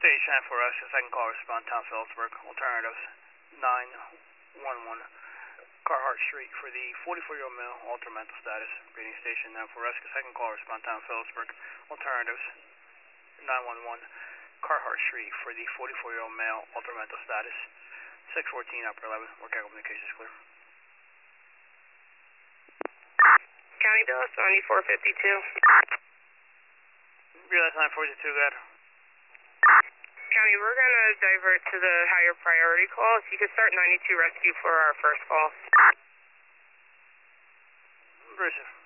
Station for us, second call respond, Town Phillipsburg, alternatives 911 Carhart Street for the 44-year-old male, altered mental status. Reading Station now for rescue, second call respond, Town Phillipsburg, alternatives 911 Carhart Street for the 44-year-old male, altered mental status. 614 upper 11, work out communications clear. County Bill 7452. Realize 942, go ahead. County, we're going to divert to the higher priority call. If you could start 92 rescue for our first call. Bruce.